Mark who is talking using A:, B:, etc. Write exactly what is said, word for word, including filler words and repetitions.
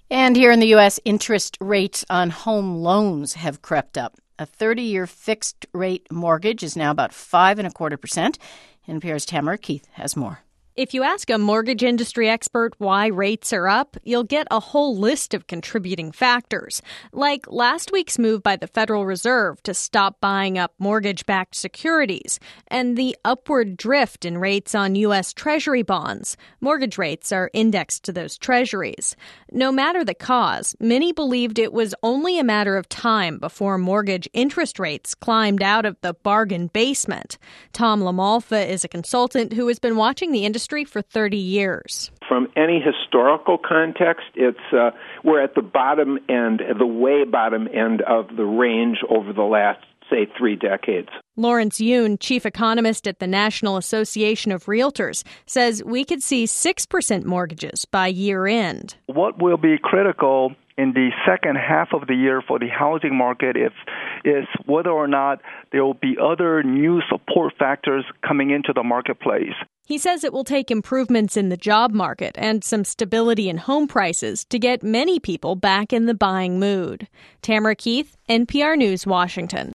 A: And here in the U S, interest rates on home loans have crept up. A thirty-year fixed-rate mortgage is now about five and a quarter percent. N P R's Tamara Keith has more.
B: If you ask a mortgage industry expert why rates are up, you'll get a whole list of contributing factors, like last week's move by the Federal Reserve to stop buying up mortgage-backed securities and the upward drift in rates on U S. Treasury bonds. Mortgage rates are indexed to those treasuries. No matter the cause, many believed it was only a matter of time before mortgage interest rates climbed out of the bargain basement. Tom LaMalfa is a consultant who has been watching the industry for thirty years.
C: From any historical context, it's uh, we're at the bottom end, the way bottom end of the range over the last, say, three decades.
B: Lawrence Yun, chief economist at the National Association of Realtors, says we could see six percent mortgages by year end.
D: What will be critical in the second half of the year for the housing market is, is whether or not there will be other new support factors coming into the marketplace.
B: He says it will take improvements in the job market and some stability in home prices to get many people back in the buying mood. Tamara Keith, N P R News, Washington.